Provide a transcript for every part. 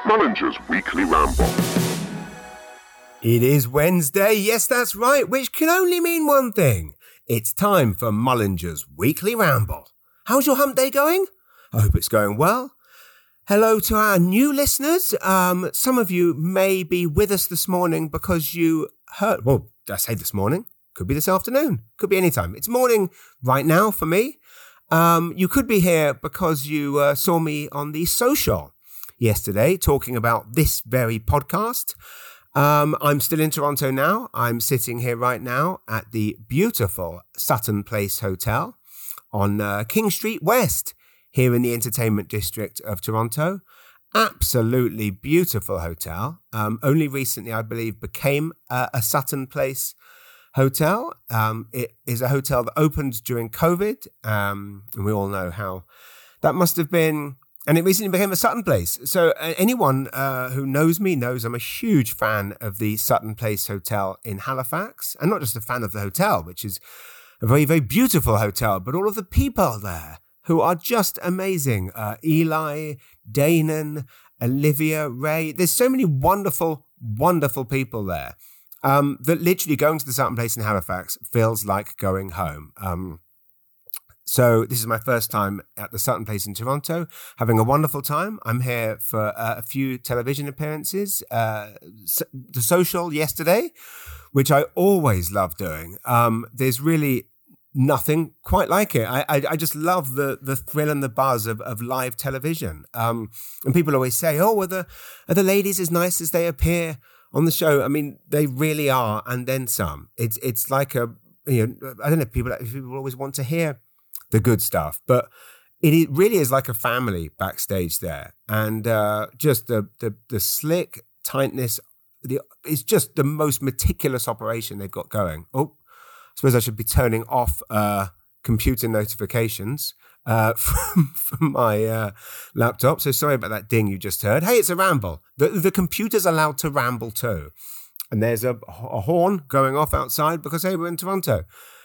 Mullinger's Weekly Ramble. It is Wednesday, yes that's right, which can only mean one thing. It's time for Mullinger's Weekly Ramble. How's your hump day going? I hope it's going well. Hello to our new listeners. Some of you may be with us this morning because you heard, well, did I say this morning? Could be this afternoon. Could be any time. It's morning right now for me. You could be here because you saw me on the social yesterday talking about this very podcast. I'm still in Toronto now. I'm sitting here right now at the beautiful Sutton Place Hotel on King Street West here in the entertainment district of Toronto. Absolutely beautiful hotel. Only recently, I believe, became a Sutton Place hotel. It is a hotel that opened during COVID. And we all know how that must have been. And it recently became a Sutton Place. So anyone who knows me knows I'm a huge fan of the Sutton Place Hotel in Halifax. And not just a fan of the hotel, which is a very, very beautiful hotel, but all of the people there who are just amazing. Eli, Danon, Olivia, Ray. There's so many wonderful, wonderful people there that literally going to the Sutton Place in Halifax feels like going home. So this is my first time at the Sutton Place in Toronto, having a wonderful time. I'm here for a few television appearances. The social yesterday, which I always love doing. There's really nothing quite like it. I just love the thrill and the buzz of live television. And people always say, "Oh, are the ladies as nice as they appear on the show?" I mean, they really are, and then some. It's like I don't know. People always want to hear the good stuff, but it really is like a family backstage there, and just the slick tightness. It's just the most meticulous operation they've got going. Oh, I suppose I should be turning off computer notifications from my laptop. So sorry about that ding you just heard. Hey, it's a ramble. The computer's allowed to ramble too, and there's a horn going off outside because hey, we're in Toronto.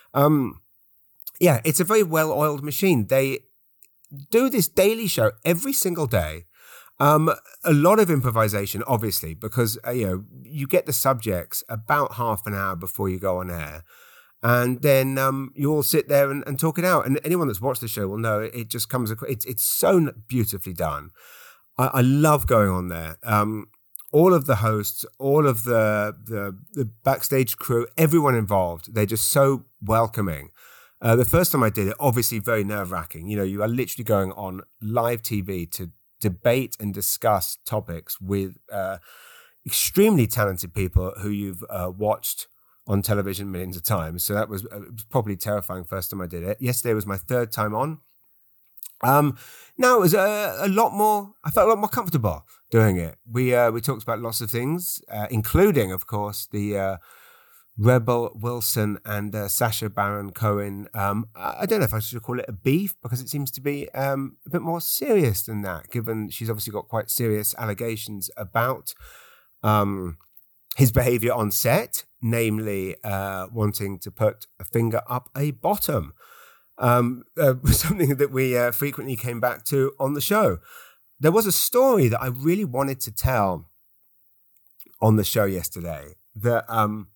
Yeah, it's a very well-oiled machine. They do this daily show every single day. A lot of improvisation, obviously, because you get the subjects about half an hour before you go on air. And then you all sit there and talk it out. And anyone that's watched the show will know it just comes across. It's so beautifully done. I love going on there. All of the hosts, all of the backstage crew, everyone involved, they're just so welcoming. The first time I did it, obviously very nerve-wracking. You are literally going on live TV to debate and discuss topics with extremely talented people who you've watched on television millions of times. So it was probably terrifying first time I did it. Yesterday was my third time on. Now it was a lot more, I felt a lot more comfortable doing it. We talked about lots of things, including, of course, the Rebel Wilson and Sacha Baron Cohen. I don't know if I should call it a beef because it seems to be a bit more serious than that, given she's obviously got quite serious allegations about his behavior on set, namely wanting to put a finger up a bottom. Something that we frequently came back to on the show. There was a story that I really wanted to tell on the show yesterday that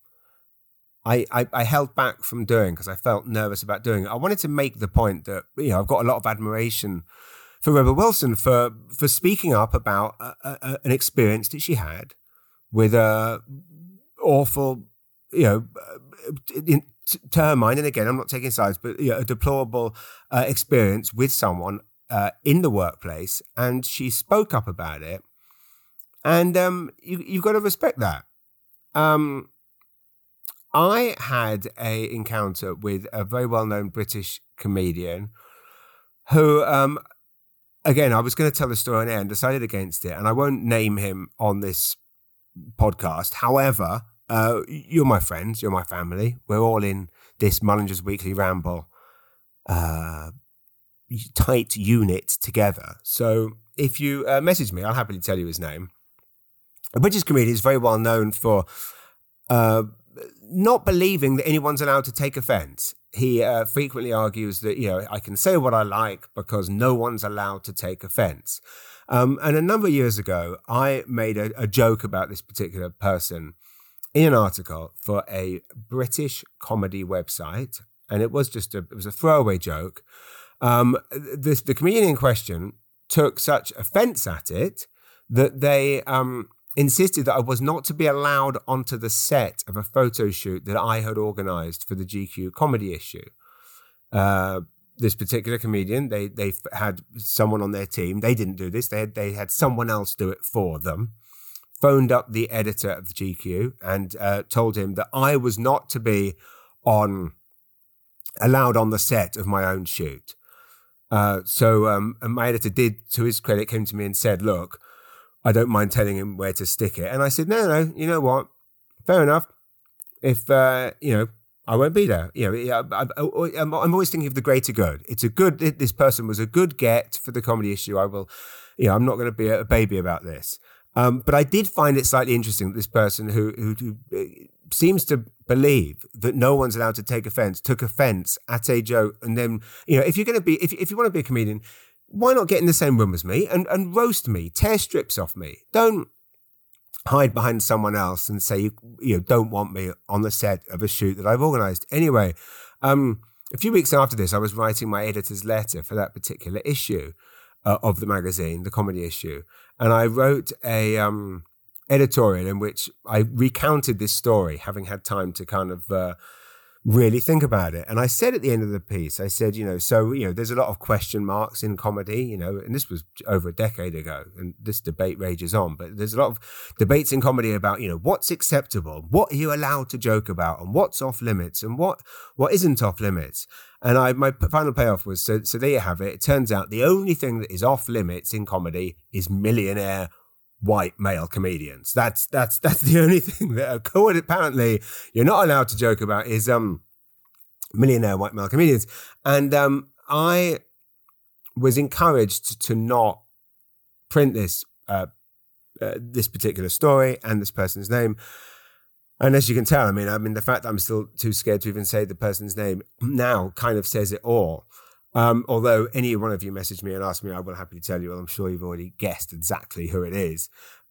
I held back from doing because I felt nervous about doing it. I wanted to make the point that, I've got a lot of admiration for Rebel Wilson for speaking up about an experience that she had with a awful, to her mind, and again, I'm not taking sides, but a deplorable experience with someone in the workplace, and she spoke up about it, and you've got to respect that. I had a encounter with a very well-known British comedian who, again, I was going to tell the story on air and decided against it, and I won't name him on this podcast. However, you're my friends, you're my family. We're all in this Mullinger's Weekly Ramble tight unit together. So if you message me, I'll happily tell you his name. A British comedian is very well known for not believing that anyone's allowed to take offense. He frequently argues that, I can say what I like because no one's allowed to take offense. And a number of years ago, I made a joke about this particular person in an article for a British comedy website. And it was a throwaway joke. The comedian in question took such offense at it that they insisted that I was not to be allowed onto the set of a photo shoot that I had organized for the GQ comedy issue. This particular comedian, they had someone on their team. They didn't do this. They had someone else do it for them. Phoned up the editor of the GQ and told him that I was not to be allowed on the set of my own shoot. So my editor did, to his credit, came to me and said, "Look, I don't mind telling him where to stick it." And I said, no, you know what? Fair enough. If, I won't be there. I'm always thinking of the greater good. This person was a good get for the comedy issue. I'm not going to be a baby about this. But I did find it slightly interesting that this person who seems to believe that no one's allowed to take offense, took offense at a joke. And then, if you want to be a comedian, why not get in the same room as me and roast me, tear strips off me? Don't hide behind someone else and say you don't want me on the set of a shoot that I've organised. Anyway, a few weeks after this, I was writing my editor's letter for that particular issue of the magazine, the comedy issue, and I wrote a editorial in which I recounted this story, having had time to kind of really think about it. And I said at the end of the piece, I said, there's a lot of question marks in comedy, and this was over a decade ago, and this debate rages on, but there's a lot of debates in comedy about, what's acceptable, what are you allowed to joke about, and what's off limits, and what isn't off limits. And my final payoff was, so there you have it. It turns out the only thing that is off limits in comedy is millionaire white male comedians. That's the only thing that apparently you're not allowed to joke about is millionaire white male comedians. And I was encouraged to not print this particular story and this person's name. And as you can tell, I mean, the fact that I'm still too scared to even say the person's name now kind of says it all. Although any one of you message me and ask me, I will happily tell you, and I'm sure you've already guessed exactly who it is.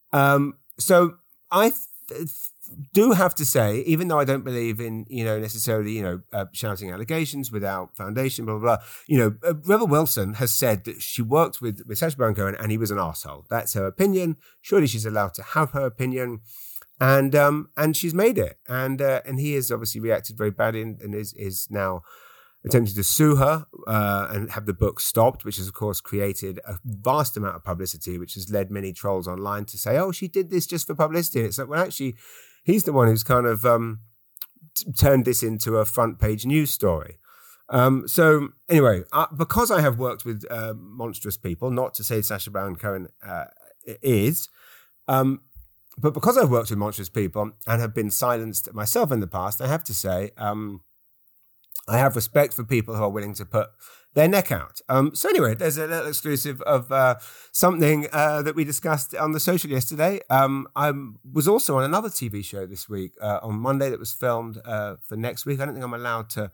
So I do have to say, even though I don't believe in, necessarily, shouting allegations without foundation, blah, blah, blah, Rebel Wilson has said that she worked with Sacha Baron Cohen and he was an arsehole. That's her opinion. Surely she's allowed to have her opinion. And she's made it. And he has obviously reacted very badly and is now attempting to sue her and have the book stopped, which has, of course, created a vast amount of publicity, which has led many trolls online to say, oh, she did this just for publicity. And it's like, well, actually, he's the one who's kind of turned this into a front page news story. So anyway, because I have worked with monstrous people, not to say Sacha Baron Cohen is, but because I've worked with monstrous people and have been silenced myself in the past, I have to say, I have respect for people who are willing to put their neck out. So anyway, there's a little exclusive of something that we discussed on The Social yesterday. I was also on another TV show this week on Monday that was filmed for next week. I don't think I'm allowed to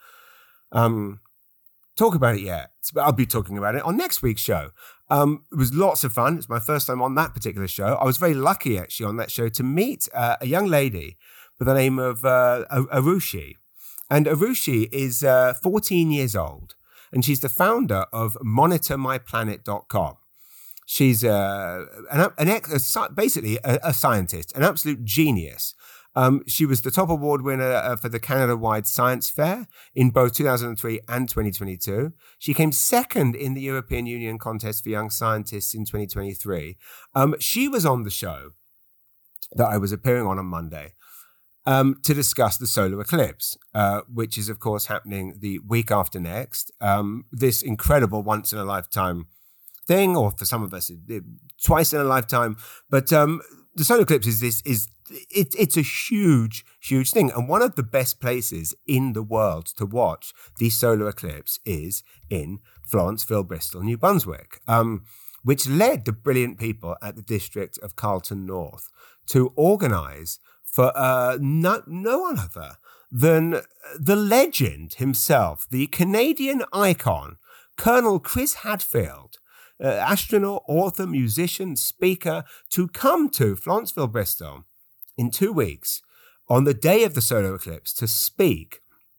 talk about it yet, but I'll be talking about it on next week's show. It was lots of fun. It's my first time on that particular show. I was very lucky, actually, on that show to meet a young lady by the name of Arushi. And Arushi is 14 years old, and she's the founder of MonitorMyPlanet.com. She's basically a scientist, an absolute genius. She was the top award winner for the Canada-wide Science Fair in both 2003 and 2022. She came second in the European Union contest for young scientists in 2023. She was on the show that I was appearing on Monday to discuss the solar eclipse, which is, of course, happening the week after next. This incredible once-in-a-lifetime thing, or for some of us, twice in a lifetime. But the solar eclipse it's a huge, huge thing. And one of the best places in the world to watch the solar eclipse is in Florenceville, Bristol, New Brunswick, which led the brilliant people at the District of Carlton North to organise for no one other than the legend himself, the Canadian icon, Colonel Chris Hadfield. astronaut, author, musician, speaker, to come to Florenceville, Bristol in 2 weeks on the day of the solar eclipse to speak.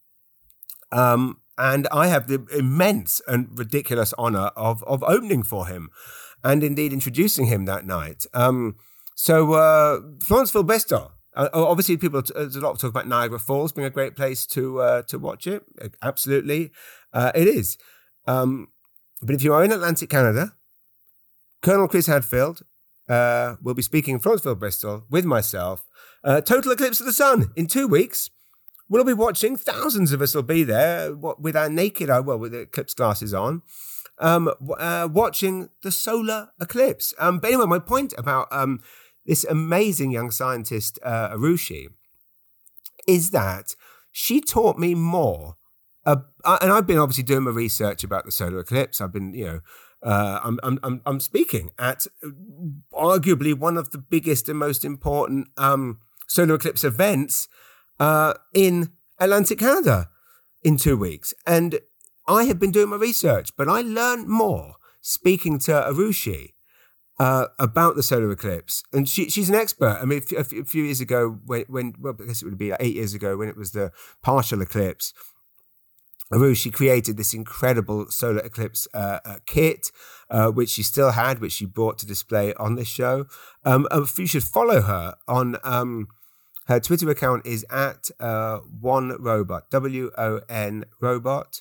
And I have the immense and ridiculous honour of opening for him and indeed introducing him that night. So Florenceville, Bristol. Obviously, there's a lot of talk about Niagara Falls being a great place to watch it. Absolutely, it is. But if you are in Atlantic Canada, Colonel Chris Hadfield will be speaking in Florenceville, Bristol with myself. Total eclipse of the sun in 2 weeks. We'll be watching. Thousands of us will be there with our naked eye, with the eclipse glasses on, watching the solar eclipse. But anyway, my point about this amazing young scientist, Arushi, is that she taught me more. And I've been obviously doing my research about the solar eclipse. I've been, I'm speaking at arguably one of the biggest and most important solar eclipse events in Atlantic Canada in 2 weeks. And I have been doing my research, but I learned more speaking to Arushi about the solar eclipse. And she's an expert. I mean, a few years ago, I guess it would be like 8 years ago when it was the partial eclipse, Arushi created this incredible solar eclipse kit, which she still had, which she brought to display on this show. You should follow her on... her Twitter account is at OneRobot, WON Robot.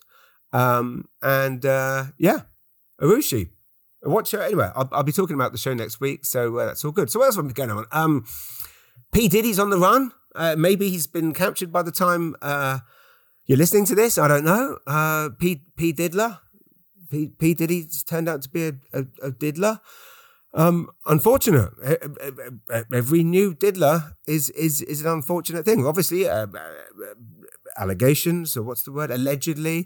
Arushi. Watch her. Anyway, I'll be talking about the show next week, so that's all good. So what else have we going on? P. Diddy's on the run. Maybe he's been captured by the time you're listening to this. I don't know. P. Diddler. P. Diddy's turned out to be a diddler. Unfortunate. Every new diddler is an unfortunate thing. Obviously, allegations, or what's the word? Allegedly,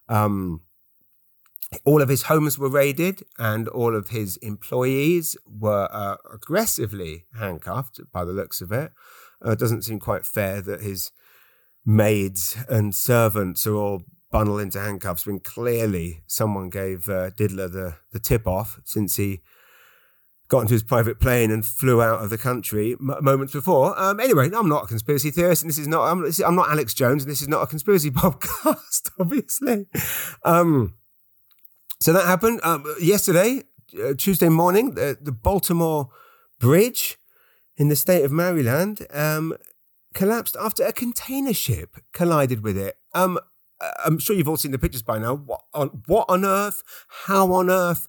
all of his homes were raided, and all of his employees were aggressively handcuffed. By the looks of it, it doesn't seem quite fair that his maids and servants are all bundled into handcuffs when clearly someone gave Diddler the tip off, since he got into his private plane and flew out of the country moments before. Anyway, I'm not a conspiracy theorist, and I'm not Alex Jones, and this is not a conspiracy podcast, obviously. So that happened yesterday, Tuesday morning. The Baltimore Bridge in the state of Maryland collapsed after a container ship collided with it. I'm sure you've all seen the pictures by now. What on earth? How on earth?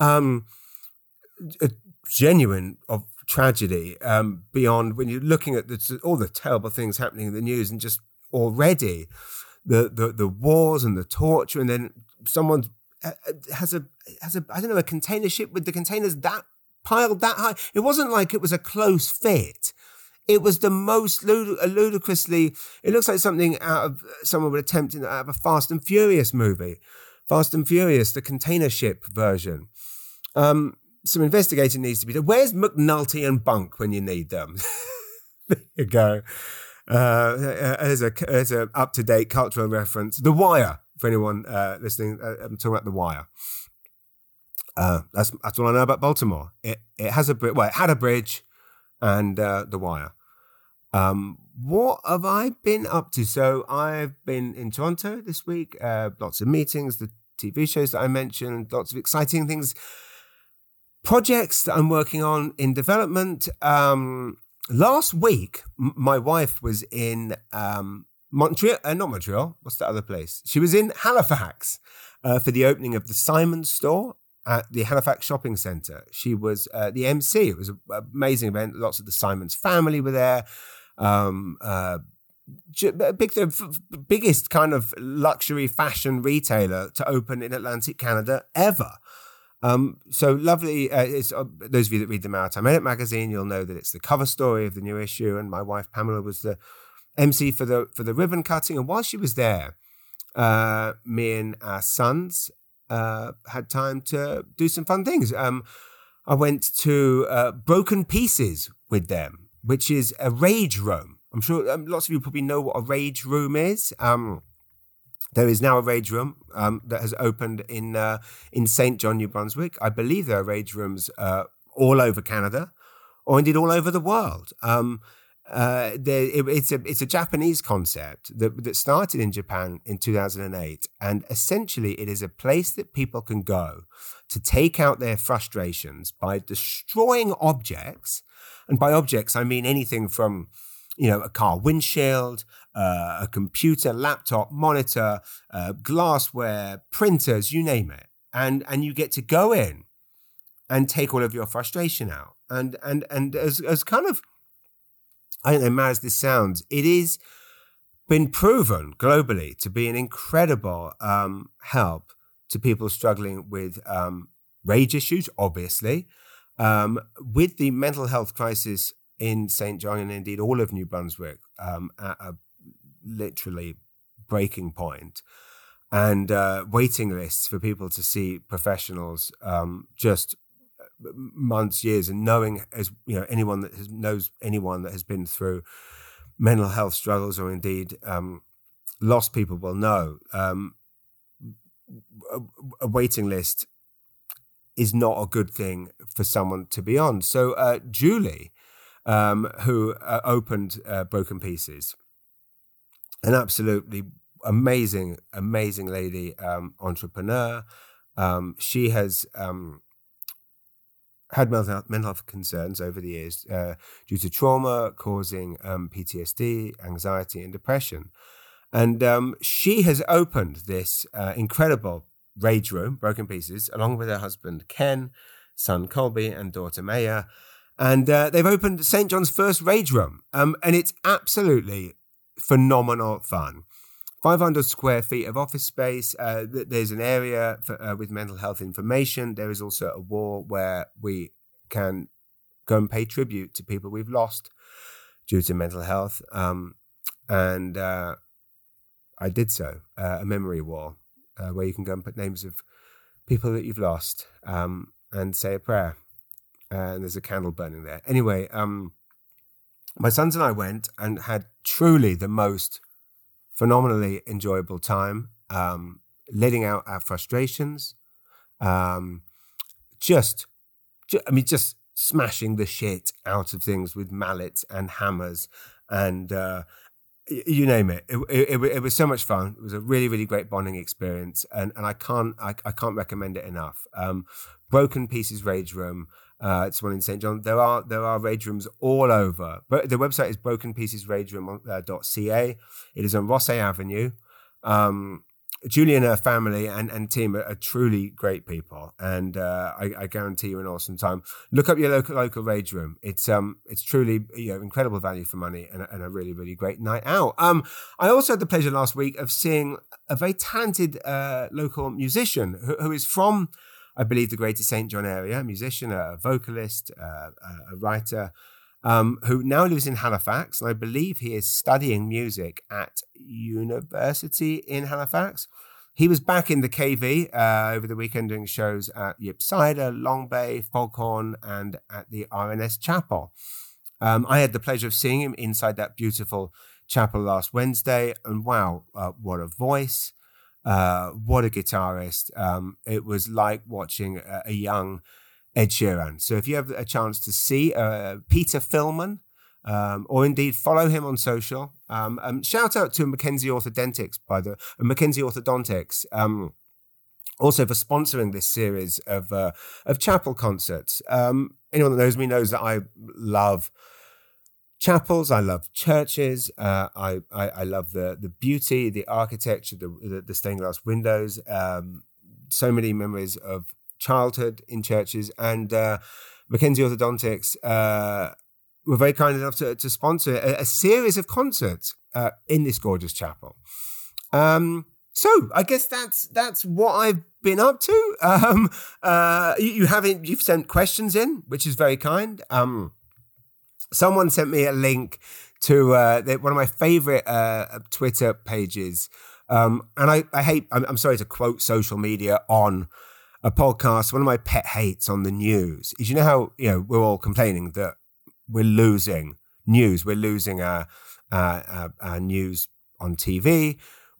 A genuine of tragedy beyond, when you're looking at all the terrible things happening in the news, and just already the wars and the torture, and then someone has a I don't know, a container ship with the containers that piled that high. It wasn't like it was a close fit. It was the most ludicrously. It looks like something out of someone would attempt out of a Fast and Furious movie. Fast and Furious, the container ship version. Some investigating needs to be done. Where's McNulty and Bunk when you need them? There you go. As a up-to-date cultural reference. The Wire, for anyone listening. I'm talking about The Wire. That's all I know about Baltimore. It has it had a bridge, and The Wire. What have I been up to? So I've been in Toronto this week. Lots of meetings, the TV shows that I mentioned, lots of exciting things. Projects that I'm working on in development. Last week, my wife was in Montreal. Not Montreal. What's that other place? She was in Halifax for the opening of the Simons store at the Halifax Shopping Centre. She was the MC. It was an amazing event. Lots of the Simons family were there. Biggest kind of luxury fashion retailer to open in Atlantic Canada ever. So lovely. It's those of you that read the Maritime Edit magazine, you'll know that it's the cover story of the new issue, and my wife Pamela was the MC for the ribbon cutting. And while she was there, me and our sons had time to do some fun things. I went to Broken Pieces with them, which is a rage room. I'm sure lots of you probably know what a rage room is. There is now a rage room that has opened in St. John, New Brunswick. I believe there are rage rooms all over Canada, or indeed all over the world. It's a Japanese concept that started in Japan in 2008, and essentially it is a place that people can go to take out their frustrations by destroying objects. And by objects, I mean anything from, a car windshield, a computer, laptop, monitor, glassware, printers, you name it. And you get to go in and take all of your frustration out. And as kind of, I don't know, mad as this sounds, it is been proven globally to be an incredible help to people struggling with rage issues, obviously, with the mental health crisis in St. John and indeed all of New Brunswick at a literally breaking point, and waiting lists for people to see professionals just months, years, and knowing, as anyone that knows anyone that has been through mental health struggles or indeed lost people will know, a waiting list is not a good thing for someone to be on. So Julie, who opened Broken Pieces, an absolutely amazing lady, entrepreneur. She has had mental health concerns over the years due to trauma causing PTSD, anxiety, and depression. And she has opened this incredible rage room, Broken Pieces, along with her husband, Ken, son, Colby, and daughter, Maya. And they've opened St. John's first rage room. And it's absolutely phenomenal fun. 500 square feet of office space. There's an area with mental health information. There is also a wall where we can go and pay tribute to people we've lost due to mental health. And I did so, a memory wall where you can go and put names of people that you've lost and say a prayer. And there's a candle burning there. Anyway, my sons and I went and had truly the most phenomenally enjoyable time, letting out our frustrations, just smashing the shit out of things with mallets and hammers and you name it. It was so much fun. It was a really, really great bonding experience, and I can't recommend it enough. Broken Pieces Rage Room. It's one in St. John. There are rage rooms all over. But the website is brokenpiecesrageroom.ca. It is on Rossay Avenue. Julie and her family and team are truly great people, and I guarantee you an awesome time. Look up your local rage room. It's truly incredible value for money and a really, really great night out. I also had the pleasure last week of seeing a very talented local musician who is from, I believe, the Greater St. John area, a musician, a vocalist, a writer, who now lives in Halifax. And I believe he is studying music at university in Halifax. He was back in the KV over the weekend doing shows at Yipsida, Long Bay, Foghorn, and at the RNS Chapel. I had the pleasure of seeing him inside that beautiful chapel last Wednesday. And wow, what a voice. What a guitarist. It was like watching a young Ed Sheeran. So if you have a chance to see Peter Philman, or indeed follow him on social, shout out to Mackenzie Orthodontics, also for sponsoring this series of chapel concerts. Anyone that knows me knows that I love chapels, I love churches, I love the beauty, the architecture, the stained glass windows, so many memories of childhood in churches, and Mackenzie Orthodontics were very kind enough to sponsor a series of concerts in this gorgeous chapel. So I guess that's what I've been up to. You've sent questions in, which is very kind. Someone sent me a link to one of my favorite Twitter pages. And I'm sorry to quote social media on a podcast. One of my pet hates on the news is, how, we're all complaining that we're losing news. We're losing our news on TV.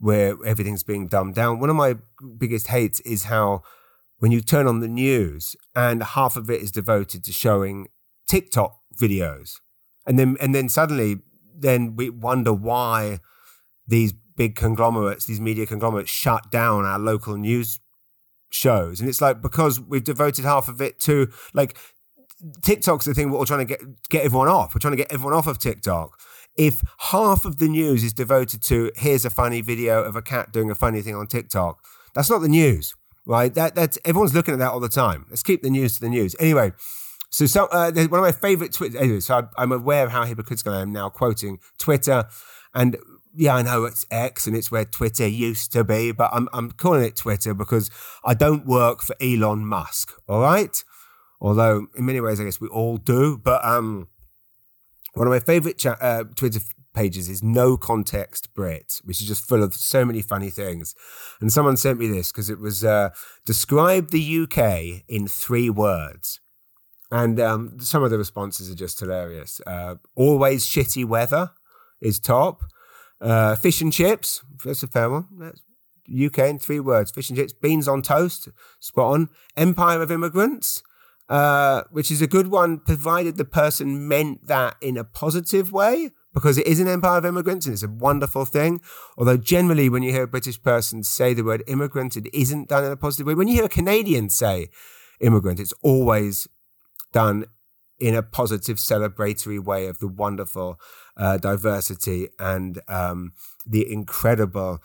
where everything's being dumbed down. One of my biggest hates is how when you turn on the news and half of it is devoted to showing TikTok videos, and then suddenly we wonder why these big conglomerates, these media conglomerates, shut down our local news shows. And it's like, because we've devoted half of it to, like, TikTok's the thing we're all trying to get everyone off. We're trying to get everyone off of TikTok. If half of the news is devoted to, here's a funny video of a cat doing a funny thing on TikTok, that's not the news, right? That's everyone's looking at that all the time. Let's keep the news to the news. Anyway, so one of my favorite Twitter. Anyway, so I'm aware of how hypocritical I am now quoting Twitter, and yeah, I know it's X and it's where Twitter used to be, but I'm calling it Twitter because I don't work for Elon Musk. All right, although in many ways I guess we all do. But one of my favorite Twitter pages is No Context Brit, which is just full of so many funny things. And someone sent me this because it was describe the UK in 3 words. And some of the responses are just hilarious. Always shitty weather is top. Fish and chips, that's a fair one. That's UK in 3 words. Fish and chips. Beans on toast, spot on. Empire of immigrants, which is a good one, provided the person meant that in a positive way, because it is an empire of immigrants and it's a wonderful thing. Although generally when you hear a British person say the word immigrant, it isn't done in a positive way. When you hear a Canadian say immigrant, it's always done in a positive, celebratory way of the wonderful diversity and the incredible,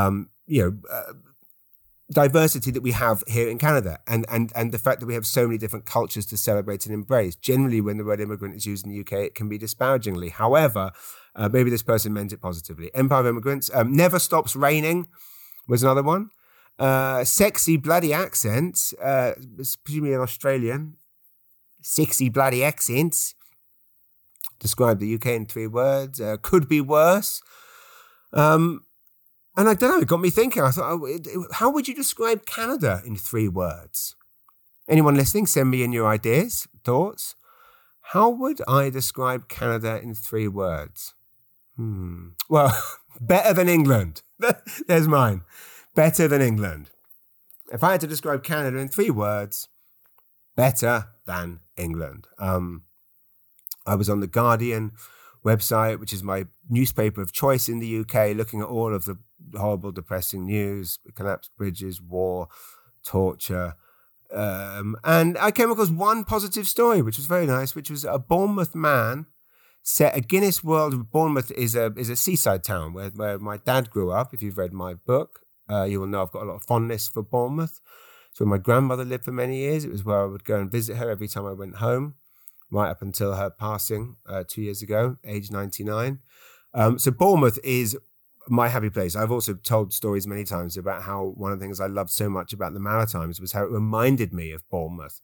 diversity that we have here in Canada, and the fact that we have so many different cultures to celebrate and embrace. Generally, when the word immigrant is used in the UK, it can be disparagingly. However, maybe this person meant it positively. Empire of immigrants. Never stops raining was another one. Sexy bloody accents. It's presumably an Australian. Sexy bloody accents. Describe the UK in 3 words. Could be worse. And I don't know, it got me thinking. I thought, how would you describe Canada in 3 words? Anyone listening, send me in your ideas, thoughts. How would I describe Canada in 3 words? Well, better than England. There's mine. Better than England. If I had to describe Canada in 3 words, better than England. I was on the Guardian website, which is my newspaper of choice in the UK, looking at all of the horrible, depressing news, collapsed bridges, war, torture. And I came across one positive story, which was very nice, which was a Bournemouth man set a Guinness World. Bournemouth is a seaside town where my dad grew up. If you've read my book, you will know I've got a lot of fondness for Bournemouth. So my grandmother lived for many years. It was where I would go and visit her every time I went home, right up until her passing 2 years ago, age 99. So Bournemouth is my happy place. I've also told stories many times about how one of the things I loved so much about the Maritimes was how it reminded me of Bournemouth.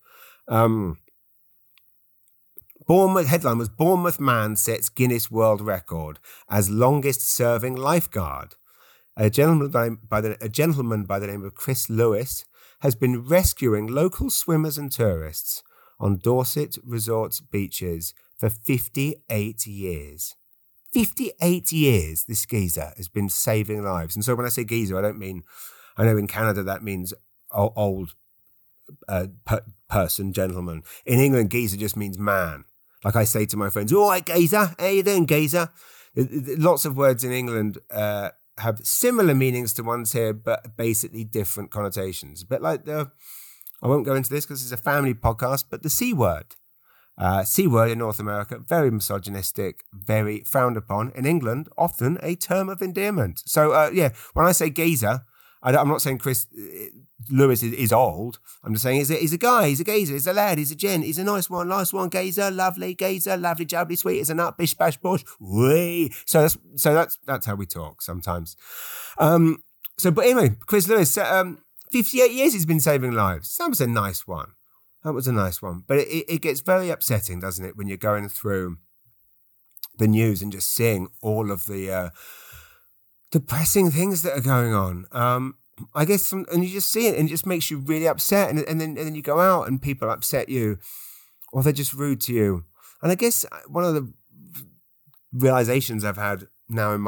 Bournemouth headline was Bournemouth man sets Guinness World Record as longest serving lifeguard. A gentleman by the name of Chris Lewis has been rescuing local swimmers and tourists on Dorset Resort's beaches for 58 years. 58 years this geezer has been saving lives. And so when I say geezer, I don't mean, I know in Canada that means old person, gentleman. In England, geezer just means man. Like I say to my friends, all right, geezer, how you doing, geezer? Lots of words in England have similar meanings to ones here, but basically different connotations. A bit like I won't go into this because it's a family podcast, but the C word. C word in North America, very misogynistic, very frowned upon. In England, often a term of endearment. So, when I say geezer, I'm not saying Chris Lewis is old. I'm just saying he's a guy, he's a geezer, he's a lad, he's a gent, he's a nice one, geezer, lovely, jubbly, sweet as a nut, bish, bash, bosh, wee. So that's how we talk sometimes. But anyway, Chris Lewis, 58 years he's been saving lives. That was a nice one. But it gets very upsetting, doesn't it, when you're going through the news and just seeing all of the depressing things that are going on. I guess, and you just see it and it just makes you really upset. And then you go out and people upset you or they're just rude to you. And I guess one of the realizations I've had now in my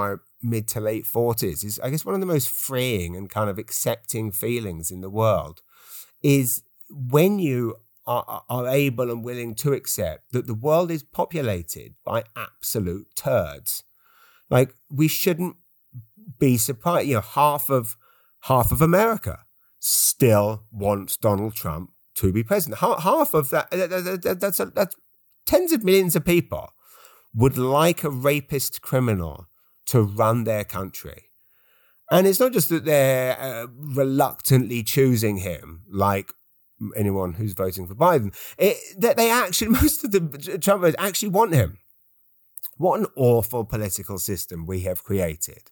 mid to late 40s is, I guess, one of the most freeing and kind of accepting feelings in the world is when you are able and willing to accept that the world is populated by absolute turds. Like, we shouldn't be surprised. Half of America still wants Donald Trump to be president. Half of that's tens of millions of people would like a rapist criminal to run their country. And it's not just that they're reluctantly choosing him, like anyone who's voting for Biden, that they actually, most of the Trumpers actually want him. What an awful political system we have created.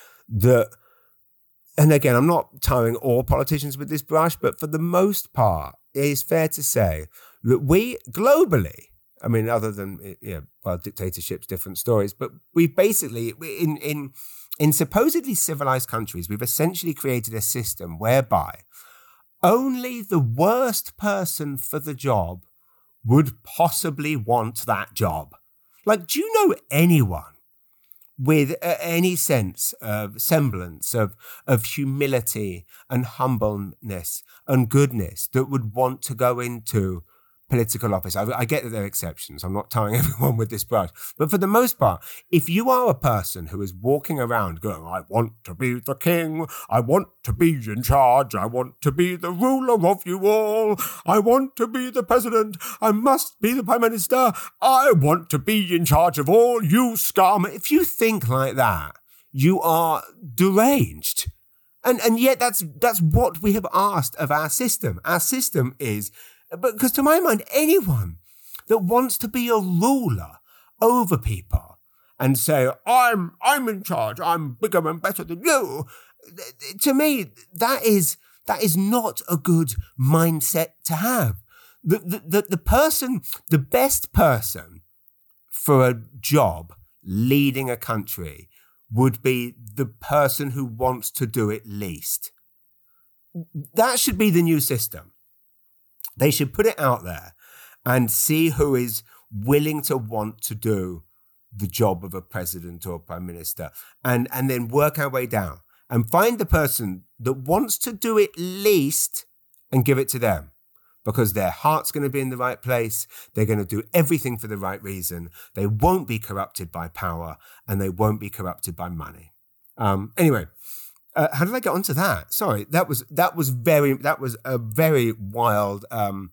And again, I'm not tarring all politicians with this brush, but for the most part, it is fair to say that we globally, I mean, other than dictatorships, different stories, but we've basically, in supposedly civilized countries, we've essentially created a system whereby only the worst person for the job would possibly want that job. Like, do you know anyone with any sense of semblance of humility and humbleness and goodness that would want to go into political office? I get that there are exceptions. I'm not tarring everyone with this brush. But for the most part, if you are a person who is walking around going, I want to be the king, I want to be in charge, I want to be the ruler of you all, I want to be the president, I must be the prime minister, I want to be in charge of all you scum. If you think like that, you are deranged. And yet that's what we have asked of our system. Our system is, because to my mind, anyone that wants to be a ruler over people and say, I'm in charge, I'm bigger and better than you, to me, that is not a good mindset to have. The person, the best person for a job leading a country would be the person who wants to do it least. That should be the new system. They should put it out there and see who is willing to want to do the job of a president or a prime minister, and then work our way down and find the person that wants to do it least and give it to them, because their heart's going to be in the right place. They're going to do everything for the right reason. They won't be corrupted by power, and they won't be corrupted by money. Anyway. How did I get onto that? Sorry, that was a very wild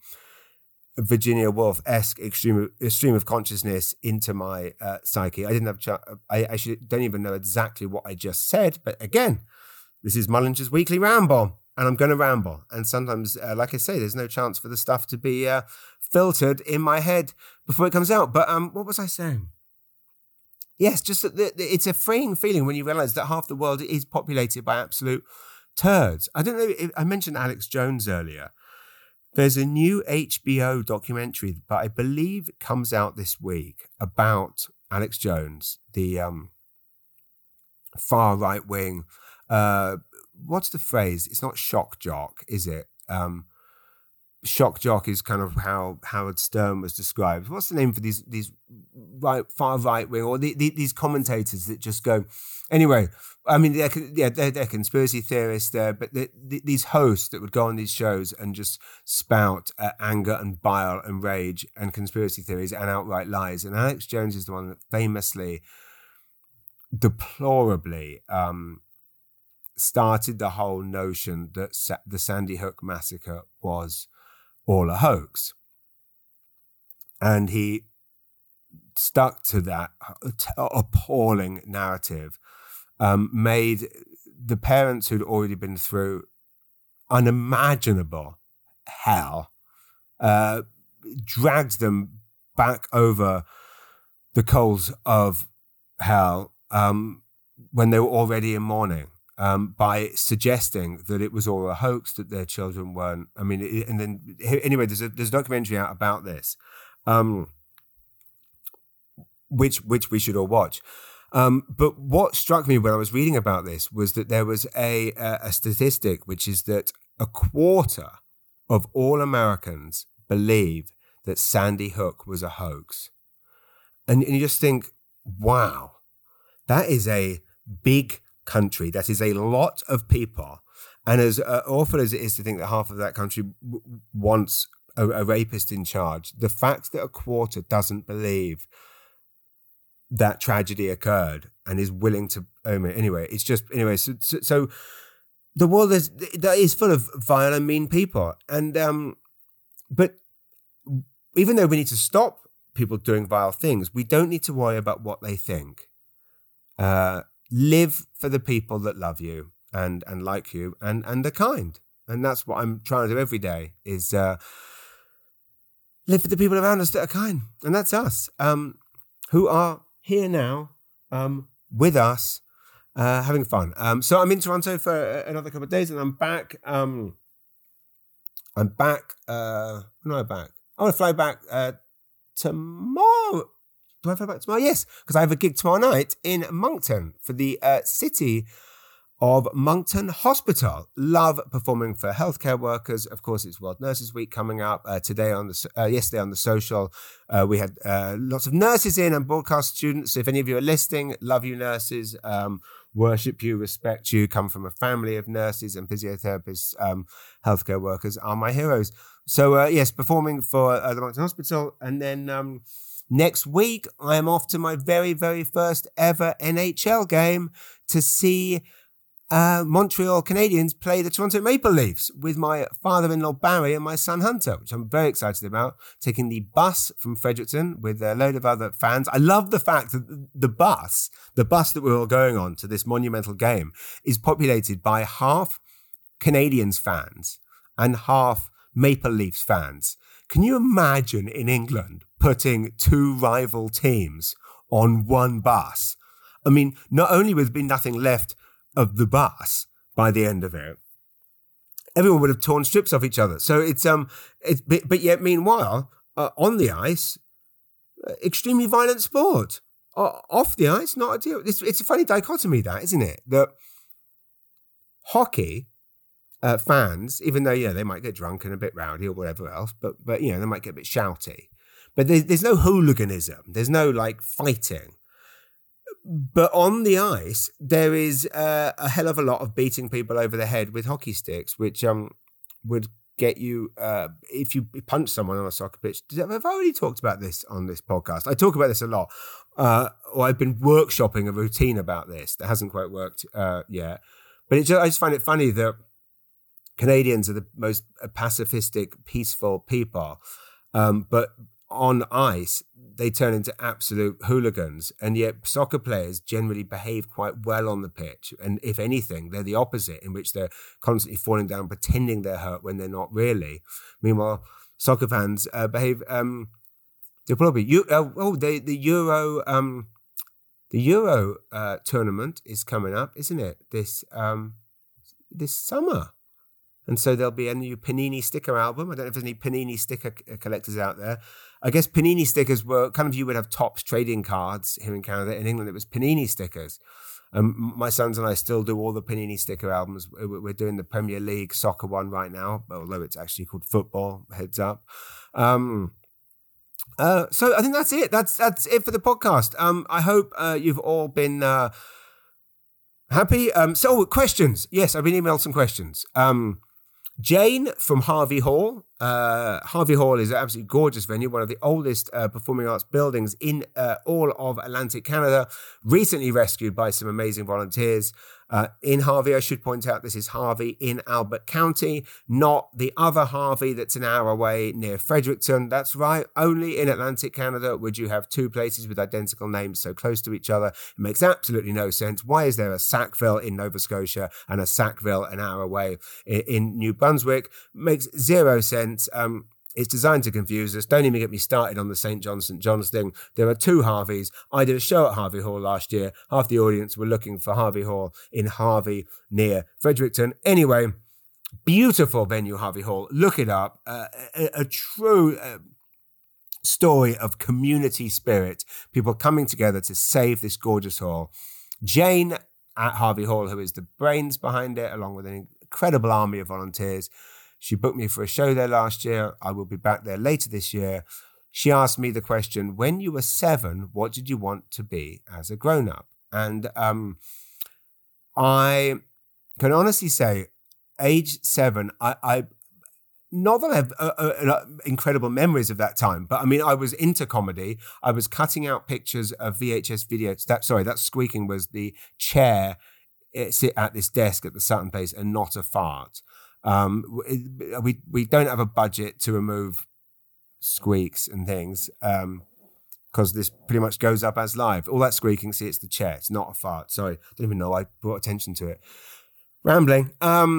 Virginia Woolf-esque extreme of consciousness into my psyche. I didn't have I actually don't even know exactly what I just said. But again, this is Mullinger's Weekly Ramble, and I'm going to ramble. And sometimes, like I say, there's no chance for the stuff to be filtered in my head before it comes out. But what was I saying? Yes, just that it's a freeing feeling when you realize that half the world is populated by absolute turds. I don't know, I mentioned Alex Jones earlier. There's a new HBO documentary, but I believe it comes out this week, about Alex Jones, the far right-wing, what's the phrase? It's not shock jock, is it? Shock jock is kind of how Howard Stern was described. What's the name for these far right wing, or these commentators that just go? Anyway, I mean, they're conspiracy theorists there, but these hosts that would go on these shows and just spout anger and bile and rage and conspiracy theories and outright lies. And Alex Jones is the one that famously, deplorably started the whole notion that the Sandy Hook massacre was all a hoax. And he stuck to that appalling narrative, made the parents who'd already been through unimaginable hell, dragged them back over the coals of hell when they were already in mourning. By suggesting that it was all a hoax, that their children weren't. I mean, and then anyway, there's a documentary out about this, which we should all watch. But what struck me when I was reading about this was that there was a statistic, which is that a quarter of all Americans believe that Sandy Hook was a hoax, and you just think, wow, that is a big country. That is a lot of people. And as awful as it is to think that half of that country wants a rapist in charge, the fact that a quarter doesn't believe that tragedy occurred and is willing to own it. Anyway, it's just, anyway, so the world is full of vile and mean people. And, but even though we need to stop people doing vile things, we don't need to worry about what they think. Live for the people that love you and like you and are kind. And that's what I'm trying to do every day is live for the people around us that are kind. And that's us, who are here now with us, having fun. So I'm in Toronto for another couple of days and I'm back. When am I back? I want to fly back tomorrow. Do I fly back tomorrow? Yes, because I have a gig tomorrow night in Moncton for the City of Moncton Hospital. Love performing for healthcare workers. Of course, it's World Nurses Week coming up. Yesterday on the social, we had lots of nurses in and broadcast students. So if any of you are listening, love you nurses, worship you, respect you, come from a family of nurses and physiotherapists, healthcare workers are my heroes. So yes, performing for the Moncton Hospital. And then next week, I am off to my very, very first ever NHL game to see Montreal Canadiens play the Toronto Maple Leafs with my father-in-law Barry and my son Hunter, which I'm very excited about. Taking the bus from Fredericton with a load of other fans. I love the fact that the bus that we're all going on to this monumental game is populated by half Canadiens fans and half Maple Leafs fans. Can you imagine in England putting two rival teams on one bus? I mean, not only would there be nothing left of the bus by the end of it, everyone would have torn strips off each other. So but yet meanwhile, on the ice, extremely violent sport. Off the ice, not a deal. It's a funny dichotomy, that, isn't it? That hockey fans, even though, they might get drunk and a bit rowdy or whatever else, but they might get a bit shouty. But there's no hooliganism. There's no fighting. But on the ice, there is a hell of a lot of beating people over the head with hockey sticks, which would get you, if you punch someone on a soccer pitch. Have I already talked about this on this podcast? I talk about this a lot. Or I've been workshopping a routine about this that hasn't quite worked yet. But I just find it funny that Canadians are the most pacifistic, peaceful people. But on ice, they turn into absolute hooligans. And yet soccer players generally behave quite well on the pitch. And if anything, they're the opposite, in which they're constantly falling down, pretending they're hurt when they're not really. Meanwhile, soccer fans behave, they're probably, the Euro tournament is coming up, isn't it? This summer. And so there'll be a new Panini sticker album. I don't know if there's any Panini sticker collectors out there. I guess Panini stickers were kind of, you would have Topps trading cards here in Canada. In England, it was Panini stickers. My sons and I still do all the Panini sticker albums. We're doing the Premier League soccer one right now, although it's actually called football, heads up. So I think that's it. That's it for the podcast. I hope you've all been happy. So questions. Yes, I've been emailed some questions. Jane from Harvey Hall. Harvey Hall is an absolutely gorgeous venue, one of the oldest performing arts buildings in all of Atlantic Canada, recently rescued by some amazing volunteers. In Harvey, I should point out, this is Harvey in Albert County, not the other Harvey that's an hour away near Fredericton. That's right, only in Atlantic Canada would you have two places with identical names so close to each other. It makes absolutely no sense. Why is there a Sackville in Nova Scotia and a Sackville an hour away in New Brunswick? Makes zero sense. It's designed to confuse us. Don't even get me started on the St. John's thing. There are two Harveys. I did a show at Harvey Hall last year. Half the audience were looking for Harvey Hall in Harvey near Fredericton. Anyway, beautiful venue, Harvey Hall. Look it up. A true story of community spirit. People coming together to save this gorgeous hall. Jane at Harvey Hall, who is the brains behind it, along with an incredible army of volunteers. She booked me for a show there last year. I will be back there later this year. She asked me the question, when you were 7, what did you want to be as a grown-up? And I can honestly say, age 7, I not that I have incredible memories of that time, but I mean, I was into comedy. I was cutting out pictures of VHS videos. That squeaking was the chair sit at this desk at the Sutton place and not a fart. We don't have a budget to remove squeaks and things because this pretty much goes up as live. All that squeaking, see, it's the chair. It's not a fart. Sorry, I don't even know I brought attention to it. Rambling.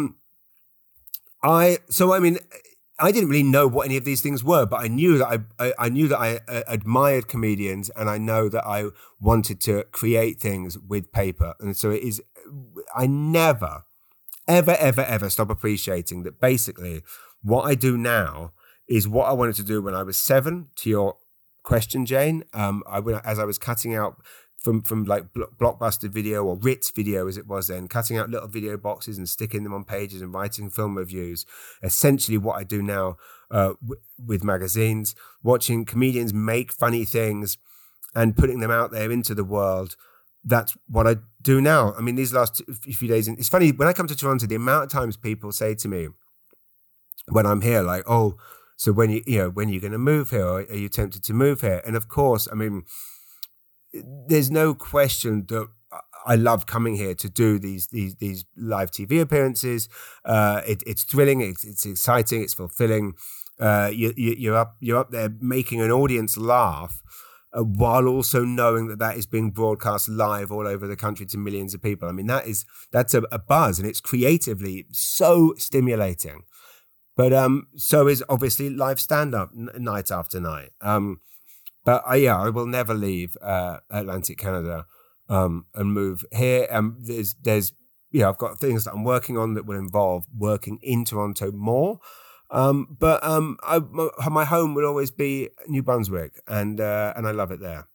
I didn't really know what any of these things were, but I knew that I admired comedians, and I know that I wanted to create things with paper. And so it is. I never, ever stop appreciating that. Basically, what I do now is what I wanted to do when I was 7. To your question, Jane, as I was cutting out from like Blockbuster Video or Ritz Video as it was then, cutting out little video boxes and sticking them on pages and writing film reviews. Essentially what I do now with magazines, watching comedians make funny things and putting them out there into the world. That's what I do now. I mean, these last few days, and it's funny, when I come to Toronto, the amount of times people say to me when I'm here, like, oh, so when are you going to move here? Or are you tempted to move here? And of course, I mean, there's no question that I love coming here to do these live TV appearances. It's thrilling. It's exciting. It's fulfilling. You're up there making an audience laugh while also knowing that is being broadcast live all over the country to millions of people. I mean, that's a buzz, and it's creatively so stimulating. But so is obviously live stand-up night after night. But I will never leave Atlantic Canada and move here. There's I've got things that I'm working on that will involve working in Toronto more. But my home will always be New Brunswick, and I love it there.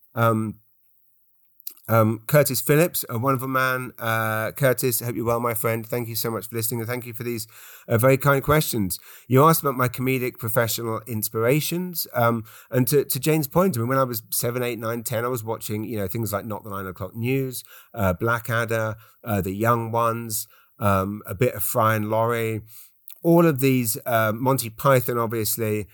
Curtis Phillips, a wonderful man. Curtis, I hope you're well, my friend. Thank you so much for listening, and thank you for these very kind questions. You asked about my comedic professional inspirations. And to Jane's point, I mean, when I was 7, 8, 9, 10, I was watching, things like Not the 9 O'Clock News, Blackadder, The Young Ones, a bit of Fry and Laurie, all of these, Monty Python, obviously.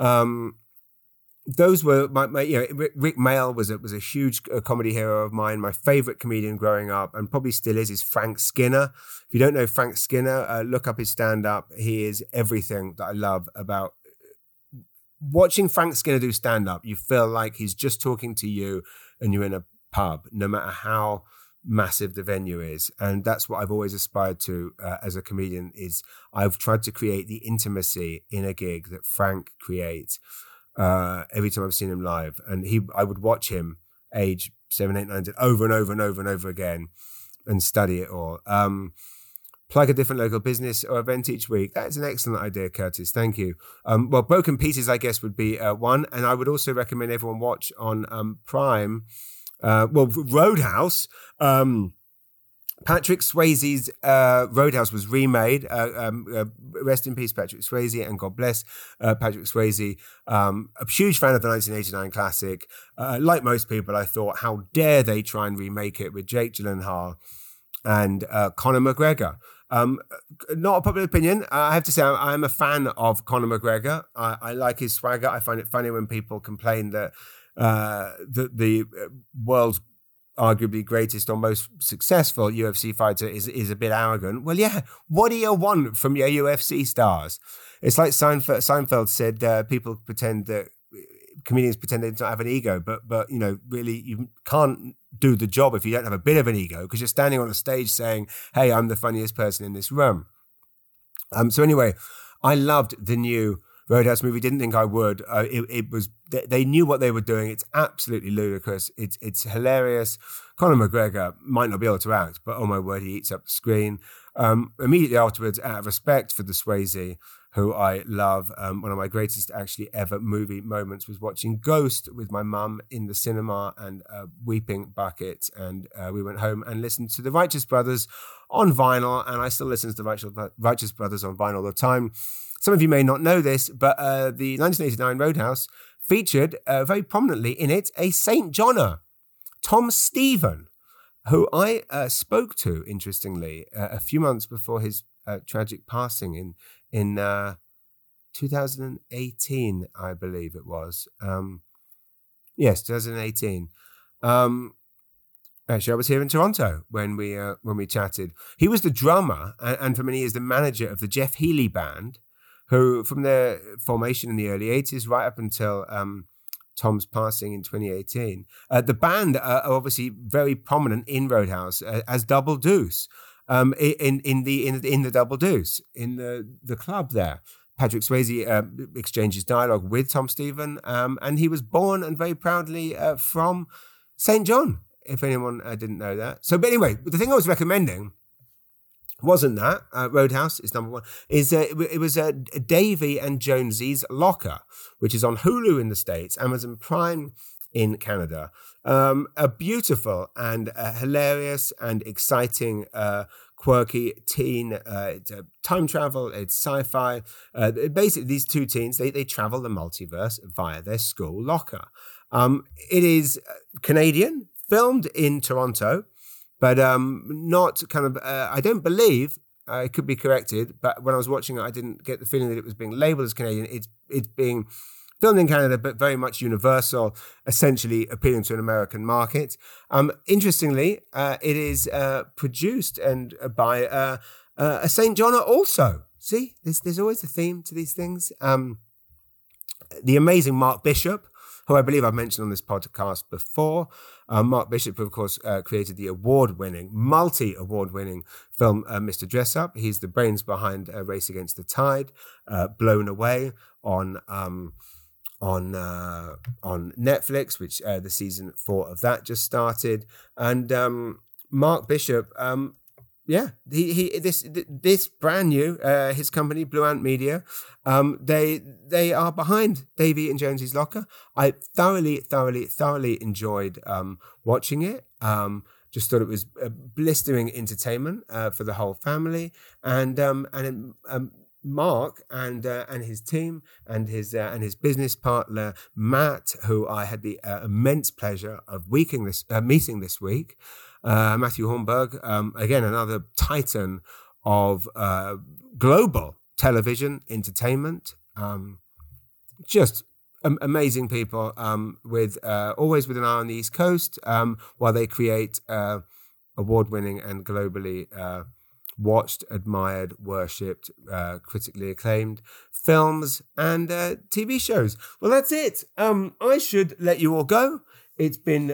Those were my Rick Mayall was a huge comedy hero of mine. My favorite comedian growing up, and probably still is Frank Skinner. If you don't know Frank Skinner, look up his stand-up. He is everything that I love about watching Frank Skinner do stand-up. You feel like he's just talking to you and you're in a pub, no matter how massive the venue is. And that's what I've always aspired to as a comedian, is I've tried to create the intimacy in a gig that Frank creates. Every time I've seen him live, and I would watch him age 7, 8, 9, 10 over and over and over and over again and study it all. Plug a different local business or event each week. That's an excellent idea, Curtis. Thank you. Well, Broken Pieces, I guess, would be one. And I would also recommend everyone watch on Prime, Roadhouse. Patrick Swayze's Roadhouse was remade. Rest in peace, Patrick Swayze, and God bless Patrick Swayze. A huge fan of the 1989 classic. Like most people, I thought, how dare they try and remake it with Jake Gyllenhaal and Conor McGregor. Not a popular opinion. I have to say, I'm a fan of Conor McGregor. I like his swagger. I find it funny when people complain that the world's arguably greatest or most successful UFC fighter is a bit arrogant. Well, yeah, what do you want from your UFC stars? It's like Seinfeld said, people pretend that comedians pretend they don't have an ego, but really you can't do the job if you don't have a bit of an ego, because you're standing on a stage saying, hey, I'm the funniest person in this room. So anyway, I loved the new Roadhouse movie. Didn't think I would. It was, they knew what they were doing. It's absolutely ludicrous. It's hilarious. Conor McGregor might not be able to act, but oh my word, he eats up the screen. Immediately afterwards, out of respect for the Swayze, who I love, one of my greatest actually ever movie moments was watching Ghost with my mum in the cinema and weeping buckets. And we went home and listened to the Righteous Brothers on vinyl, and I still listen to the Righteous Brothers on vinyl all the time. Some of you may not know this, but the 1989 Roadhouse featured very prominently in it a St. Johnner, Tom Stephen. who I spoke to, interestingly, a few months before his tragic passing in 2018, I believe it was. Yes, 2018. Actually, I was here in Toronto when we chatted. He was the drummer and for many years the manager of the Jeff Healey Band, who from their formation in the early 80s right up until Tom's passing in 2018. The band are obviously very prominent in Roadhouse as Double Deuce. In the Double Deuce in the club there. Patrick Swayze exchanges dialogue with Tom Stephen, and he was born and very proudly from St. John, if anyone didn't know that. So, but anyway, the thing I was recommending wasn't that. Roadhouse is number one. It was Davy and Jonesy's Locker, which is on Hulu in the States, Amazon Prime in Canada. A beautiful and hilarious and exciting quirky teen. It's time travel, it's sci-fi. Basically, these two teens, they travel the multiverse via their school locker. It is Canadian, filmed in Toronto, but not kind of, I don't believe, it could be corrected, but when I was watching it, I didn't get the feeling that it was being labeled as Canadian. It's being filmed in Canada, but very much universal, essentially appealing to an American market. Interestingly, it is produced and by a St. John also. See, there's always a theme to these things. The amazing Mark Bishop, who I believe I've mentioned on this podcast before. Mark Bishop, of course, created the multi-award-winning film Mr. Dress-Up. He's the brains behind Race Against the Tide, Blown Away on Netflix, which the season 4 of that just started. And Mark Bishop, this brand new, his company, Blue Ant Media, they are behind Davy and Jonesy's Locker. I thoroughly enjoyed watching it. Just thought it was blistering entertainment for the whole family, and Mark and his team and his business partner Matt, who I had the immense pleasure of meeting this week. Matthew Hornberg, again another titan of global television entertainment. Just amazing people, with always with an eye on the East Coast, while they create award-winning and globally watched, admired, worshipped, critically acclaimed films and TV shows. Well, that's it. I should let you all go. It's been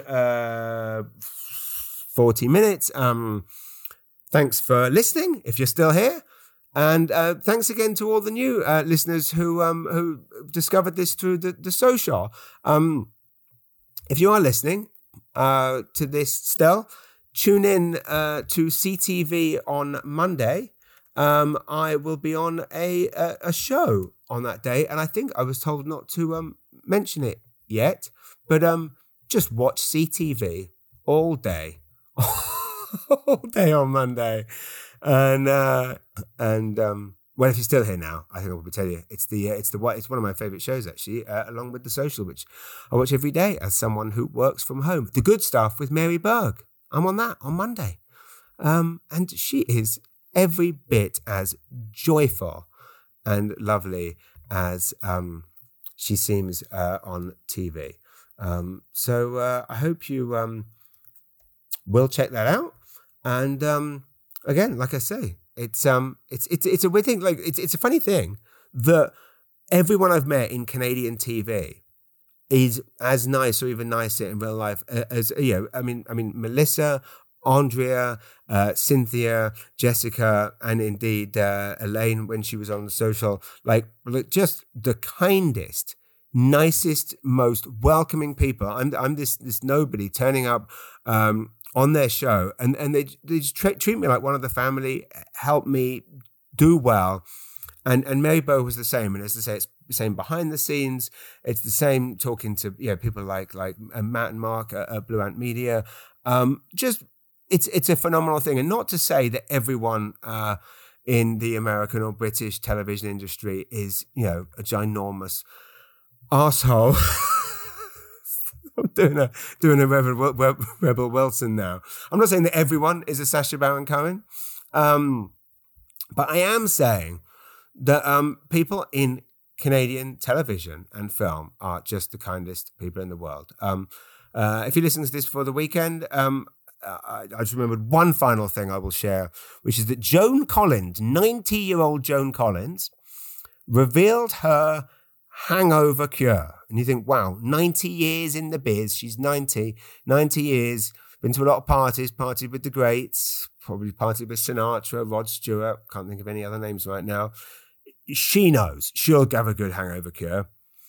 40 minutes. Thanks for listening, if you're still here. And thanks again to all the new listeners who discovered this through the social. If you are listening to this still, tune in to CTV on Monday. I will be on a show on that day, and I think I was told not to mention it yet, but just watch CTV all day, all day on Monday, and well, if you're still here now, I think I will tell you it's one of my favourite shows actually, along with The Social, which I watch every day as someone who works from home. The Good Stuff with Mary Berg. I'm on that on Monday. And she is every bit as joyful and lovely as she seems on TV. So I hope you will check that out. And again, like I say, it's a weird thing. Like it's a funny thing that everyone I've met in Canadian TV is as nice or even nicer in real life as, you know, I mean, Melissa, Andrea, Cynthia, Jessica, and indeed Elaine when she was on The Social, like just the kindest, nicest, most welcoming people. I'm this nobody turning up on their show, and they just treat me like one of the family, help me do well. And Mary Bo was the same, and as I say, it's the same behind the scenes. It's the same talking to people like Matt and Mark at Blue Ant Media. Just it's a phenomenal thing, and not to say that everyone in the American or British television industry is a ginormous asshole. I'm doing a Rebel Wilson now. I'm not saying that everyone is a Sacha Baron Cohen, but I am saying that people in Canadian television and film are just the kindest people in the world. If you're listening to this for the weekend, I just remembered one final thing I will share, which is that Joan Collins, 90-year-old Joan Collins, revealed her hangover cure. And you think, wow, 90 years in the biz. She's 90 years, been to a lot of parties, partied with the greats, probably partied with Sinatra, Rod Stewart, can't think of any other names right now. She knows she'll have a good hangover cure.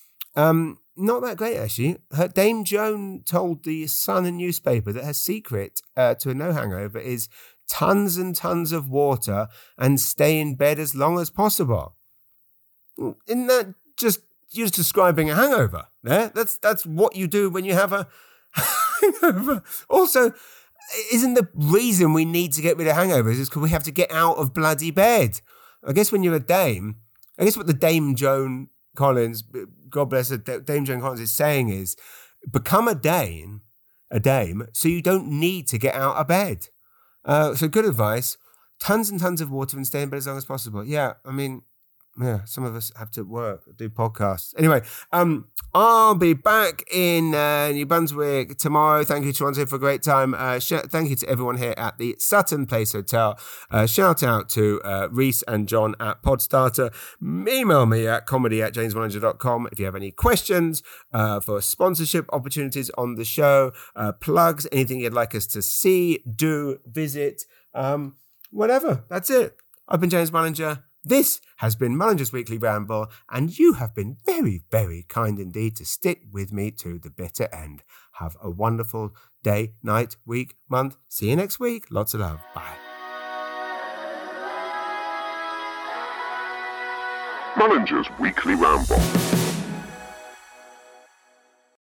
Not that great, actually. Her Dame Joan told the Sun and newspaper that her secret to a no hangover is tons and tons of water and stay in bed as long as possible. Isn't that just you're describing a hangover? Yeah? That's what you do when you have a hangover. Also, isn't the reason we need to get rid of hangovers is because we have to get out of bloody bed? I guess when you're a dame, I guess what the Dame Joan Collins, God bless her, Dame Joan Collins is saying is, become a dame, so you don't need to get out of bed. So good advice. Tons and tons of water and stay in bed as long as possible. Yeah, I mean, yeah, some of us have to work, do podcasts. Anyway, I'll be back in New Brunswick tomorrow. Thank you, Toronto, for a great time. Thank you to everyone here at the Sutton Place Hotel. Shout out to Reese and John at Podstarter. Email me at comedy@jamesmullinger.com if you have any questions for sponsorship opportunities on the show, plugs, anything you'd like us to see, do, visit, whatever. That's it. I've been James Mullinger. This has been Mullinger's Weekly Ramble, and you have been very, very kind indeed to stick with me to the bitter end. Have a wonderful day, night, week, month. See you next week. Lots of love. Bye. Mullinger's Weekly Ramble.